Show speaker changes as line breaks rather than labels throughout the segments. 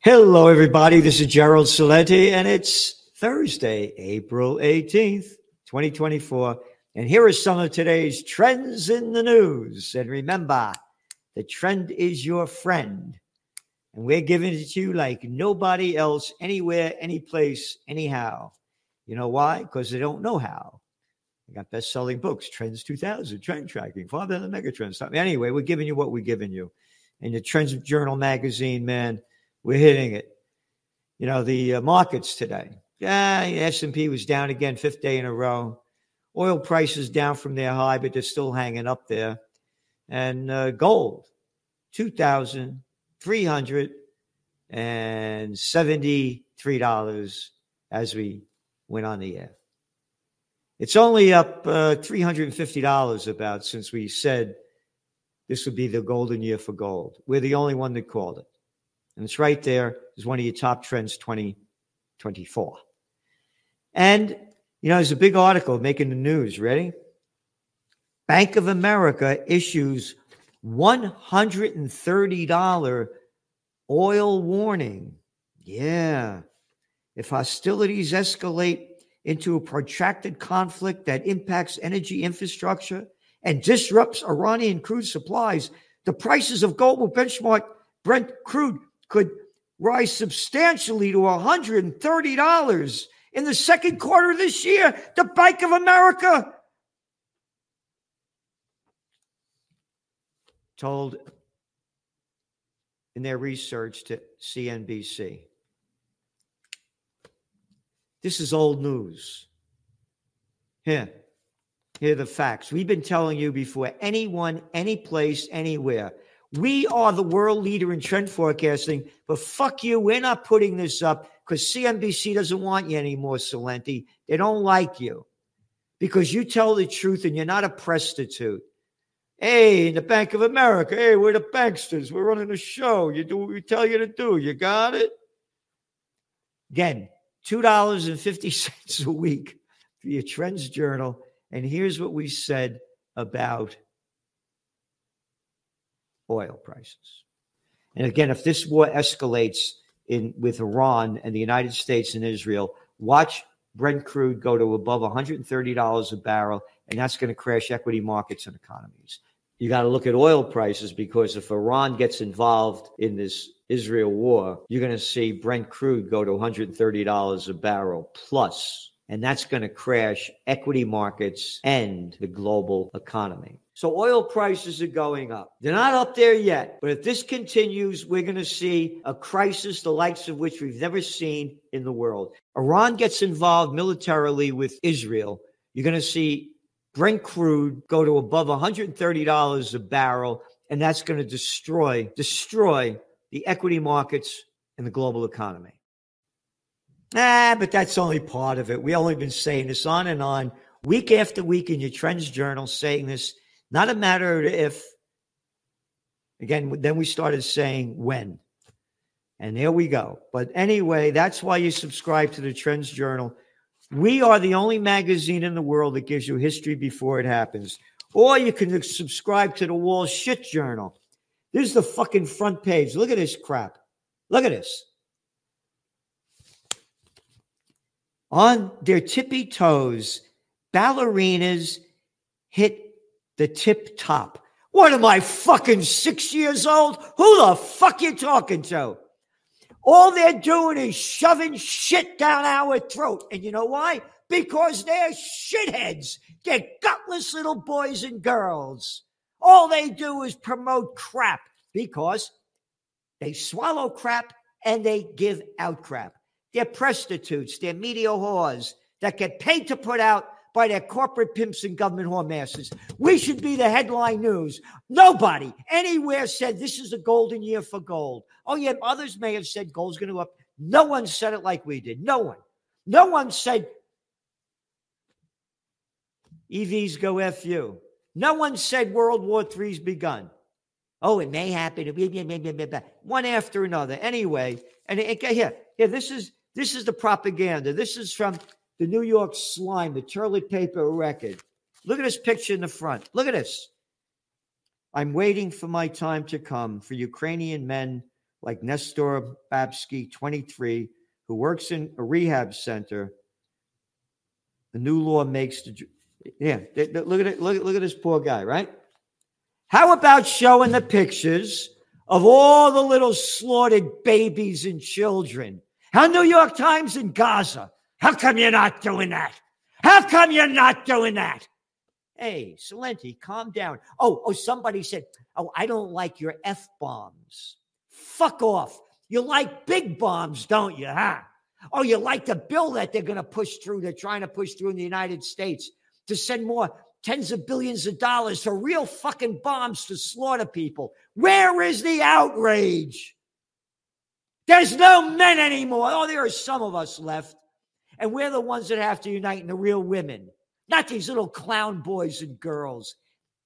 Hello, everybody. This is Gerald Celente, and it's Thursday, April 18th, 2024. And here are some of today's trends in the news. And remember, the trend is your friend. And we're giving it to you like nobody else, anywhere, any place, anyhow. You know why? Because they don't know how. I got best-selling books, Trends 2000, Trend Tracking, 5 other Megatrends. Anyway, we're giving you what we're giving you. And the Trends Journal magazine, man, we're hitting it. You know, the markets today. S&P was down again, fifth day in a row. Oil prices down from their high, but they're still hanging up there. And gold, $2,373 as we went on the air. It's only up $350 about since we said this would be the golden year for gold. We're the only one that called it. And it's right there as one of your top trends 2024. And, you know, there's a big article making the news. Ready? Bank of America issues $130 oil warning. Yeah. If hostilities escalate into a protracted conflict that impacts energy infrastructure and disrupts Iranian crude supplies, the prices of global benchmark Brent crude could rise substantially to $130 in the second quarter of this year. The Bank of America told in their research to CNBC. This is old news. Here are the facts. We've been telling you before, anyone, any place, anywhere. We are the world leader in trend forecasting, but fuck you, we're not putting this up because CNBC doesn't want you anymore, Celente. They don't like you because you tell the truth and you're not a prostitute. Hey, in the Bank of America, hey, we're the banksters. We're running a show. You do what we tell you to do. You got it? Again, $2.50 a week for your Trends Journal. And here's what we said about oil prices. And again, if this war escalates with Iran and the United States and Israel, watch Brent crude go to above $130 a barrel, and that's going to crash equity markets and economies. You got to look at oil prices because if Iran gets involved in this Israel war, you're going to see Brent crude go to $130 a barrel plus, and that's going to crash equity markets and the global economy. So oil prices are going up. They're not up there yet, but if this continues, we're going to see a crisis the likes of which we've never seen in the world. Iran gets involved militarily with Israel. You're going to see Brent crude go to above $130 a barrel, and that's going to destroy the equity markets and the global economy. But that's only part of it. We've only been saying this on and on, week after week in your Trends Journal, saying this. Not a matter of if. Again, then we started saying when. And there we go. But anyway, that's why you subscribe to the Trends Journal. We are the only magazine in the world that gives you history before it happens. Or you can subscribe to the Wall Shit Journal. This is the fucking front page. Look at this crap. Look at this. On their tippy toes, ballerinas hit the tip top. What am I, fucking 6 years old? Who the fuck you talking to? All they're doing is shoving shit down our throat. And you know why? Because they're shitheads. They're gutless little boys and girls. All they do is promote crap because they swallow crap and they give out crap. They're prostitutes. They're media whores that get paid to put out by their corporate pimps and government whoremasters. We should be the headline news. Nobody anywhere said this is a golden year for gold. Oh, yeah, others may have said gold's going to go up. No one said it like we did. No one. No one said EVs go F you. No one said World War III's begun. Oh, it may happen. One after another. Anyway, and here, this is the propaganda. This is from the New York Slime, the toilet paper record. Look at this picture in the front. Look at this. I'm waiting for my time to come for Ukrainian men like Nestor Babsky, 23, who works in a rehab center. The new law makes the look at it. Look at this poor guy, right? How about showing the pictures of all the little slaughtered babies and children? How New York Times in Gaza? How come you're not doing that? How come you're not doing that? Hey, Celente, calm down. Oh, somebody said, I don't like your F-bombs. Fuck off. You like big bombs, don't you, huh? Oh, you like the bill that they're going to push through. They're trying to push through in the United States to send more tens of billions of dollars for real fucking bombs to slaughter people. Where is the outrage? There's no men anymore. Oh, there are some of us left. And we're the ones that have to unite in the real women, not these little clown boys and girls.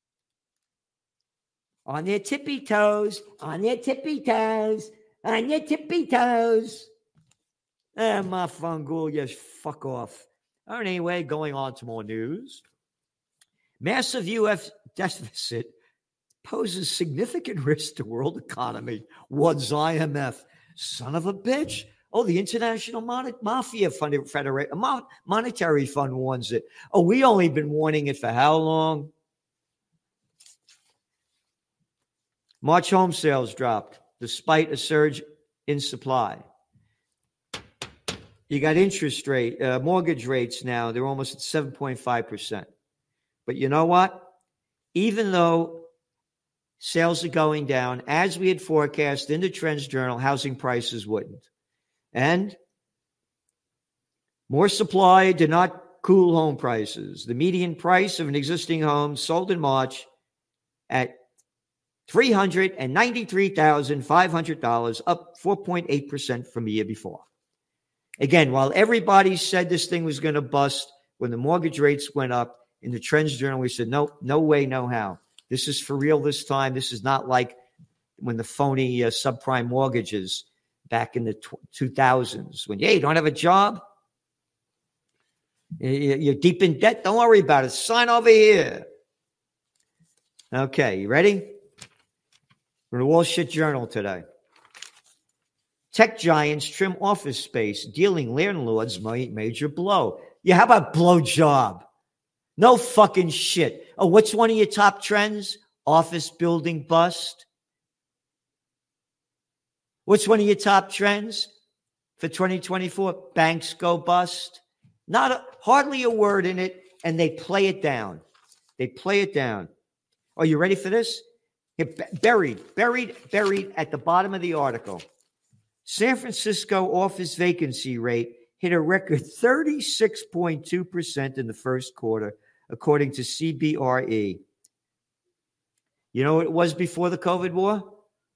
On their tippy toes, on their tippy toes, on their tippy toes. My fungal, yes, fuck off. All right, anyway, going on to more news. Massive U.S. deficit poses significant risk to world economy, warns IMF. Son of a bitch. Oh, the International Monetary Fund warns it. Oh, we only been warning it for how long? March home sales dropped despite a surge in supply. You got mortgage rates now. They're almost at 7.5%. But you know what? Even though sales are going down, as we had forecast in the Trends Journal, housing prices wouldn't. And more supply did not cool home prices. The median price of an existing home sold in March at $393,500, up 4.8% from the year before. Again, while everybody said this thing was going to bust, when the mortgage rates went up, in the Trends Journal, we said, no way, no how. This is for real this time. This is not like when the phony subprime mortgages back in the 2000s when, you don't have a job? You're deep in debt? Don't worry about it. Sign over here. Okay, you ready? From the Wall Street Journal today. Tech giants trim office space, dealing landlords major blow. Yeah, how about blow job? No fucking shit. Oh, what's one of your top trends? Office building bust. What's one of your top trends for 2024? Banks go bust. Hardly a word in it, and they play it down. Are you ready for this? Buried at the bottom of the article. San Francisco office vacancy rate hit a record 36.2% in the first quarter, according to CBRE. You know what it was before the COVID war?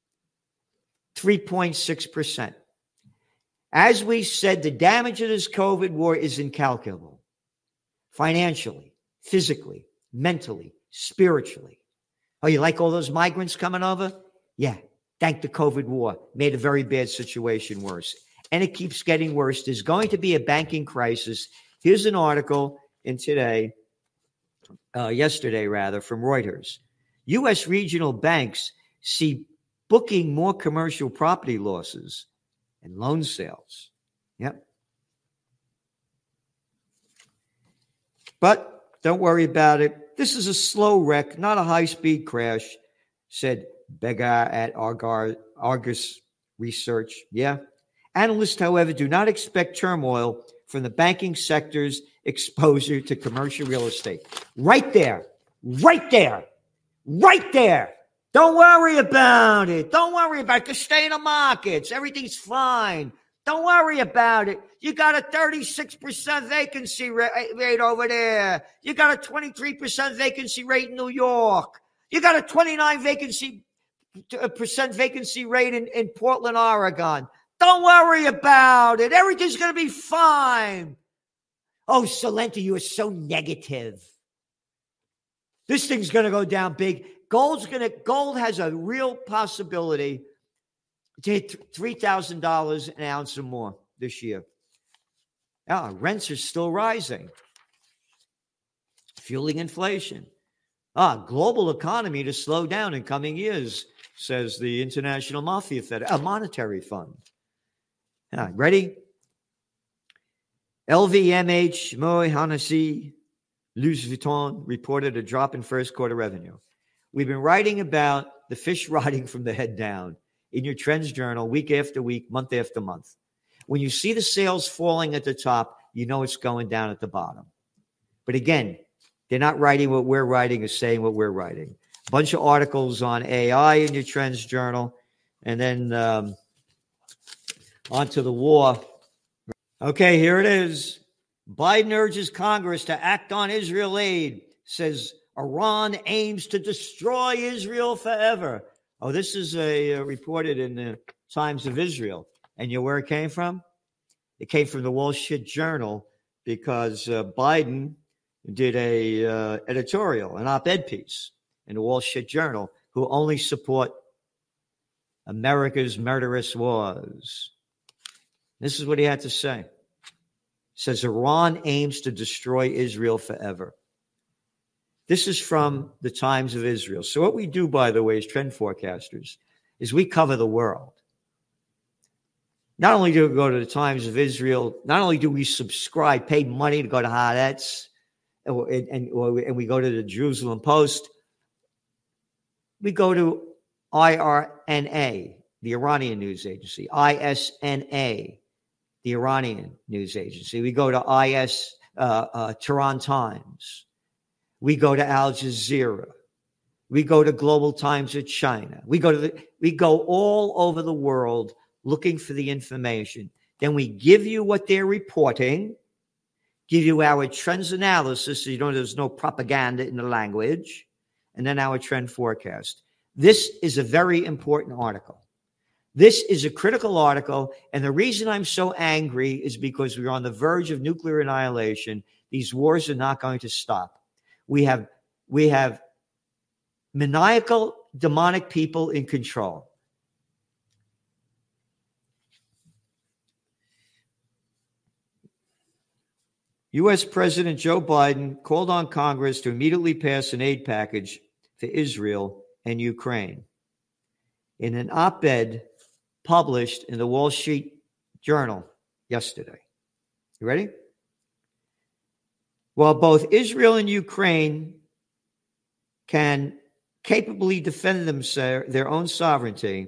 3.6%. As we said, the damage of this COVID war is incalculable. Financially, physically, mentally, spiritually. Oh, you like all those migrants coming over? Yeah. Thank the COVID war. Made a very bad situation worse. And it keeps getting worse. There's going to be a banking crisis. Here's an article in yesterday, from Reuters. U.S. regional banks see booking more commercial property losses and loan sales. Yep. But don't worry about it. This is a slow wreck, not a high-speed crash, said Begar at Argus Research. Yeah. Analysts, however, do not expect turmoil from the banking sector's exposure to commercial real estate. Right there. Don't worry about it. Just stay in the markets. Everything's fine. Don't worry about it. You got a 36% vacancy rate over there. You got a 23% vacancy rate in New York. You got a 29% vacancy rate in Portland, Oregon. Don't worry about it. Everything's going to be fine. Oh, Celente, you are so negative. This thing's going to go down big. Gold has a real possibility to hit $3,000 an ounce or more this year. Rents are still rising, fueling inflation. Global economy to slow down in coming years. says the International Monetary Fund. Ready? LVMH, Moët Hennessy, Louis Vuitton reported a drop in first quarter revenue. We've been writing about the fish rotting from the head down in your Trends Journal week after week, month after month. When you see the sales falling at the top, you know it's going down at the bottom. But again, they're not writing what we're writing or saying what we're writing. A bunch of articles on AI in your Trends Journal, and then onto the war. Okay, here it is. Biden urges Congress to act on Israel aid, says Iran aims to destroy Israel forever. Oh, this is reported in the Times of Israel. And you know where it came from? It came from the Wall Street Journal because Biden did a editorial, an op-ed piece in the Wall Street Journal, who only support America's murderous wars. This is what he had to say. It says Iran aims to destroy Israel forever. This is from the Times of Israel. So what we do, by the way, as trend forecasters, is we cover the world. Not only do we go to the Times of Israel, not only do we subscribe, pay money to go to Haaretz, and we go to the Jerusalem Post, we go to IRNA, the Iranian news agency, ISNA, the Iranian news agency. We go to Tehran Times. We go to Al Jazeera. We go to Global Times of China. We go all over the world looking for the information. Then we give you what they're reporting, give you our trends analysis so you know there's no propaganda in the language, and then our trend forecast. This is a very important article. This is a critical article, and the reason I'm so angry is because we're on the verge of nuclear annihilation. These wars are not going to stop. We have maniacal, demonic people in control. U.S. President Joe Biden called on Congress to immediately pass an aid package for Israel and Ukraine. In an op-ed published in the Wall Street Journal yesterday. You ready? While both Israel and Ukraine can capably defend their own sovereignty,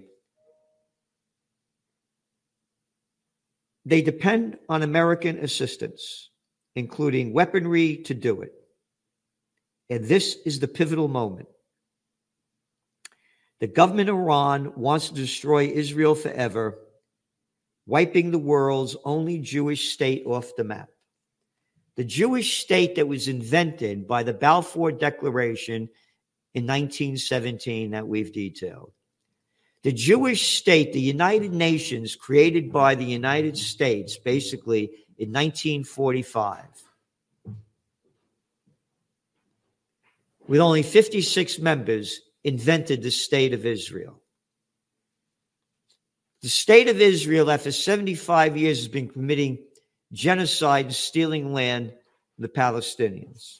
they depend on American assistance, including weaponry to do it. And this is the pivotal moment. The government of Iran wants to destroy Israel forever, wiping the world's only Jewish state off the map. The Jewish state that was invented by the Balfour Declaration in 1917 that we've detailed. The Jewish state, the United Nations, created by the United States, basically in 1945, with only 56 members, invented the state of Israel. The state of Israel, after 75 years, has been committing genocide and stealing land from the Palestinians.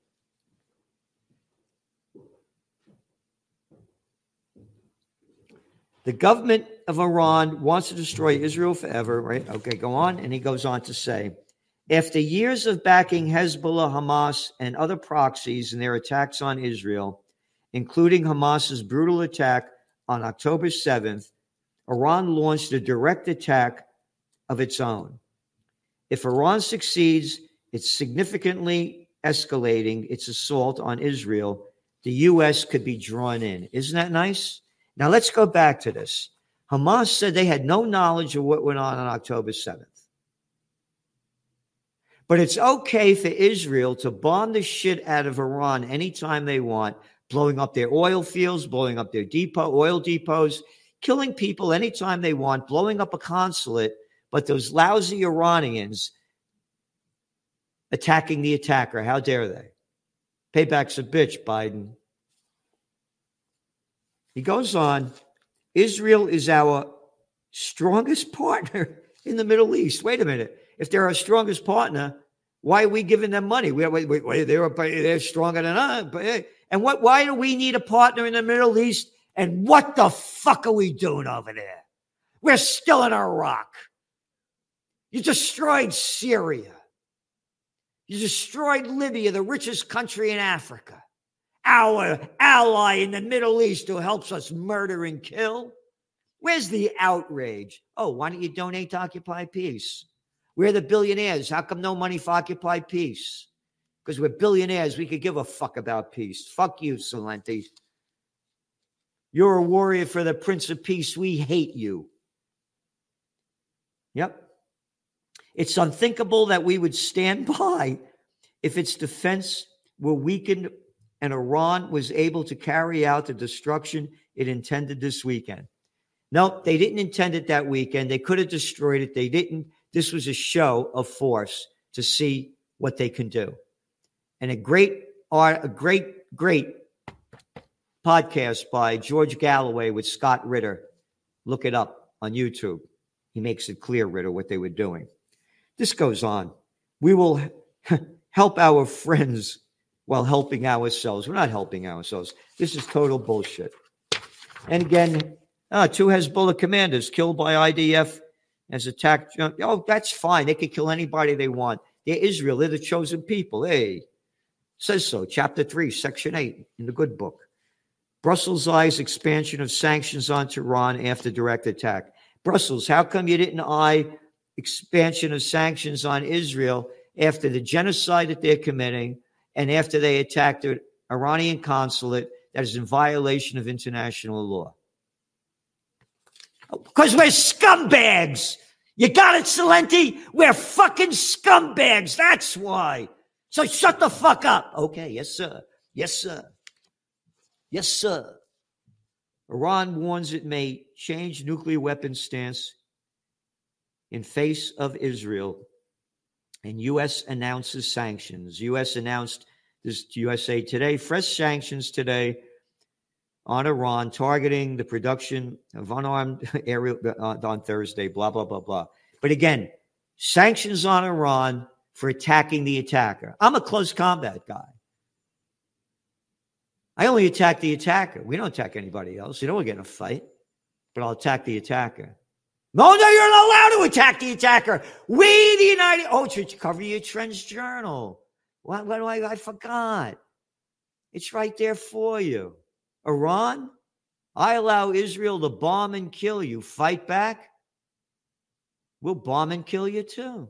The government of Iran wants to destroy Israel forever, right? Okay, go on. And he goes on to say, after years of backing Hezbollah, Hamas, and other proxies in their attacks on Israel, including Hamas's brutal attack on October 7th, Iran launched a direct attack of its own. If Iran succeeds, it's significantly escalating its assault on Israel. The U.S. could be drawn in. Isn't that nice? Now, let's go back to this. Hamas said they had no knowledge of what went on October 7th. But it's okay for Israel to bomb the shit out of Iran anytime they want, blowing up their oil fields, blowing up their oil depots, killing people anytime they want, blowing up a consulate. But those lousy Iranians attacking the attacker, how dare they? Payback's a bitch, Biden. He goes on, Israel is our strongest partner in the Middle East. Wait a minute. If they're our strongest partner, why are we giving them money? They're stronger than us. And why do we need a partner in the Middle East And what the fuck are we doing over there? We're still in Iraq. You destroyed Syria. You destroyed Libya, the richest country in Africa. Our ally in the Middle East who helps us murder and kill. Where's the outrage? Oh, why don't you donate to Occupy Peace? We're the billionaires. How come no money for Occupy Peace? Because we're billionaires. We could give a fuck about peace. Fuck you, Celente. You're a warrior for the Prince of Peace. We hate you. Yep. It's unthinkable that we would stand by if its defense were weakened and Iran was able to carry out the destruction it intended this weekend. No, they didn't intend it that weekend. They could have destroyed it. They didn't. This was a show of force to see what they can do. And a great podcast by George Galloway with Scott Ritter. Look it up on YouTube. He makes it clear, Ritter, what they were doing. This goes on. We will help our friends while helping ourselves. We're not helping ourselves. This is total bullshit. And again, 2 Hezbollah commanders killed by IDF as attacked. Oh, that's fine. They can kill anybody they want. They're Israel. They're the chosen people. Hey, says so. Chapter 3, Section 8 in the good book. Brussels eyes expansion of sanctions on Iran after direct attack. Brussels, how come you didn't eye expansion of sanctions on Israel after the genocide that they're committing and after they attacked the Iranian consulate that is in violation of international law? Because we're scumbags. You got it, Celente? We're fucking scumbags. That's why. So shut the fuck up. Okay, yes, sir. Yes, sir. Yes, sir. Iran warns it may change nuclear weapons stance in face of Israel. And U.S. announces sanctions. U.S. announced this to USA Today. Fresh sanctions today on Iran, targeting the production of unarmed aerial on Thursday, blah, blah, blah, blah. But again, sanctions on Iran for attacking the attacker. I'm a close combat guy. I only attack the attacker. We don't attack anybody else. You know, we'll get in a fight, but I'll attack the attacker. No, you're not allowed to attack the attacker. We, the United... Oh, to cover your Trends Journal. What do I forgot. It's right there for you. Iran, I allow Israel to bomb and kill you. Fight back, we'll bomb and kill you too.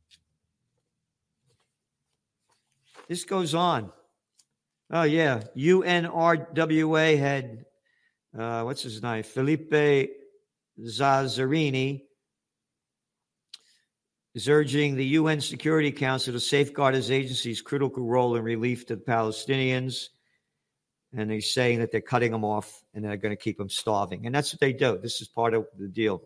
This goes on. Oh, yeah. UNRWA head, what's his name? Felipe Zazzarini is urging the UN Security Council to safeguard his agency's critical role in relief to the Palestinians. And he's saying that they're cutting them off and they're going to keep them starving. And that's what they do. This is part of the deal.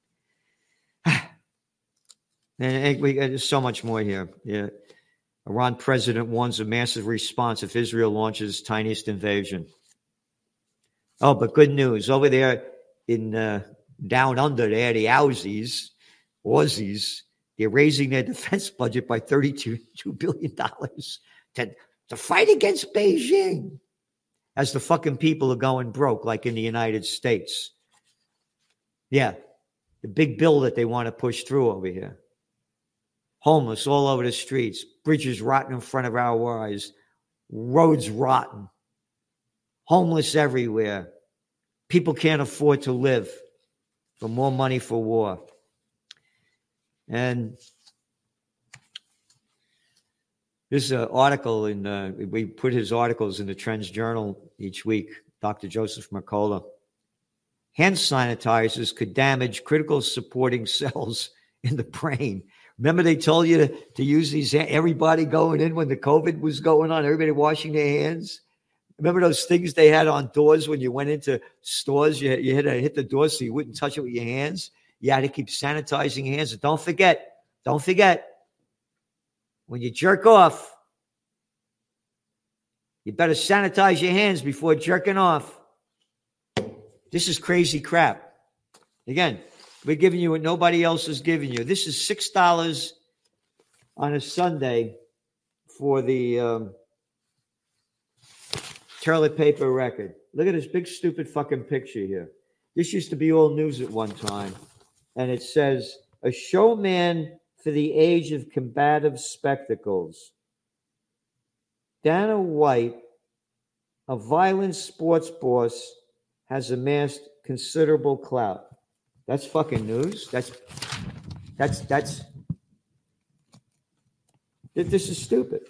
And there's so much more here. Yeah. Iran president warns of massive response if Israel launches tiniest invasion. Oh, but good news. Over there in down under there, the Aussies, they're raising their defense budget by $32 billion to fight against Beijing. As the fucking people are going broke, like in the United States. Yeah, the big bill that they want to push through over here. Homeless all over the streets. Bridges rotten in front of our eyes. Roads rotten. Homeless everywhere. People can't afford to live. For more money for war. And this article we put his articles in the Trends Journal each week. Dr. Joseph Mercola. Hand sanitizers could damage critical supporting cells in the brain. Remember they told you to use these, everybody going in when the COVID was going on, everybody washing their hands? Remember those things they had on doors when you went into stores? You had to hit the door so you wouldn't touch it with your hands. You had to keep sanitizing your hands. And don't forget, when you jerk off, you better sanitize your hands before jerking off. This is crazy crap. Again, we're giving you what nobody else is giving you. This is $6 on a Sunday for the toilet paper record. Look at this big stupid fucking picture here. This used to be all news at one time. And it says, a showman for the age of combative spectacles. Dana White, a violent sports boss, has amassed considerable clout. That's fucking news. This is stupid.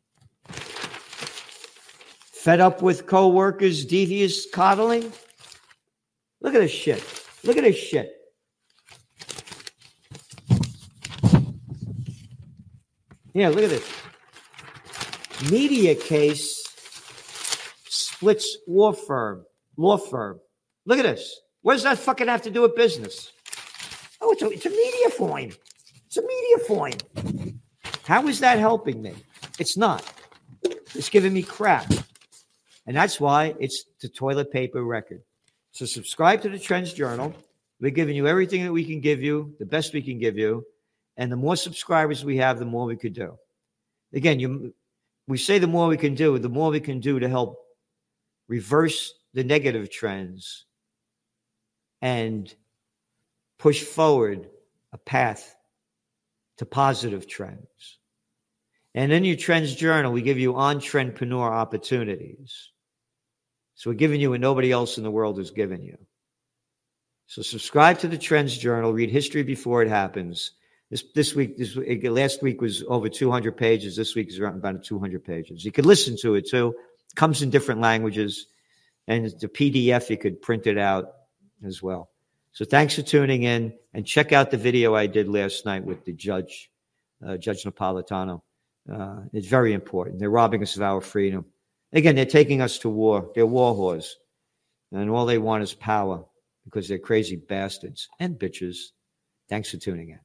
Fed up with co-workers' devious coddling? Look at this shit. Look at this shit. Yeah, look at this. Media case splits law firm. Look at this. What does that fucking have to do with business? Oh, it's a media foin. It's a media foin. How is that helping me? It's not. It's giving me crap. And that's why it's the toilet paper record. So subscribe to the Trends Journal. We're giving you everything that we can give you, the best we can give you. And the more subscribers we have, the more we could do. Again, we say the more we can do to help reverse the negative trends and push forward a path to positive trends. And in your Trends Journal, we give you on-trendpreneur opportunities. So we're giving you what nobody else in the world has given you. So subscribe to the Trends Journal. Read history before it happens. Last week was over 200 pages. This week is around about 200 pages. You could listen to it too. It comes in different languages. And the PDF, you could print it out as well. So thanks for tuning in. And check out the video I did last night with the judge, Judge Napolitano. It's very important. They're robbing us of our freedom. Again, they're taking us to war. They're war whores. And all they want is power because they're crazy bastards and bitches. Thanks for tuning in.